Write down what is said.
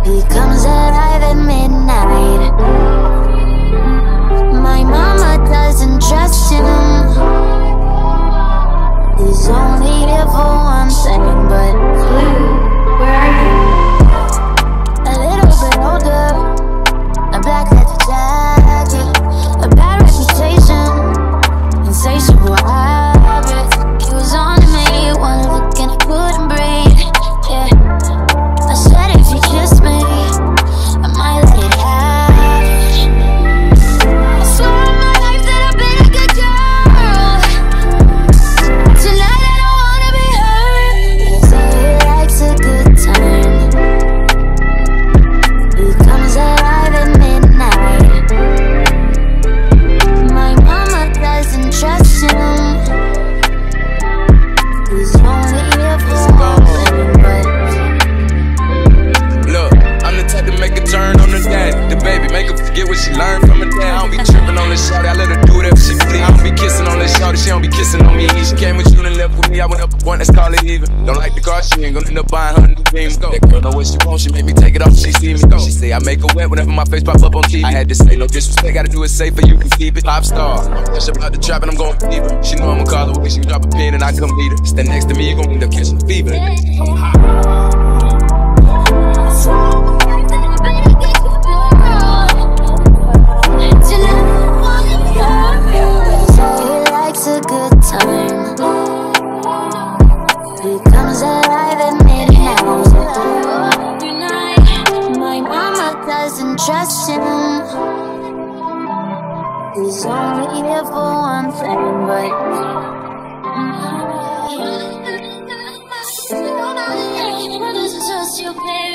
He comes alive at midnight. My mama doesn't trust him. He's only here for one thing, but Blue, where are you? a little bit older, a black leather jacket, a bad reputation, insatiable habits. He was on to me, one look and I couldn't breathe. Yeah, I said if you kissed me, I might let it happen. I swear on my life that I've been a good girl. Tonight I don't wanna be hurt. He say he likes a good time. He comes alive at midnight. My mama doesn't trust him. He's only here for one thing, but look, I'm the type to make a turn on the dad. The baby, make her forget what she learned from her dad. I don't be tripping on this shawty, I let her do whatever she please. I don't be kissing on this shawty, she don't be kissing on me. She came with you and left with me, I went up a point, let's call it even. Don't like the car, she ain't gonna end up buying her new beam. That girl know what she wants, she make me take it off, she see me. She say I make her wet whenever my face pop up on TV. I had to say no disrespect, gotta do it safer, you can keep it. Pop star, I'm fresh about the trap and I'm gon' keep her. She know I'ma call her away, she can drop a pin and I come meet her. Stand next to me, you gon' end up catching the fever. I'm hot. A good time. He comes alive at midnight. My mama doesn't trust him. He's only here for one thing, but he doesn't trust you, baby.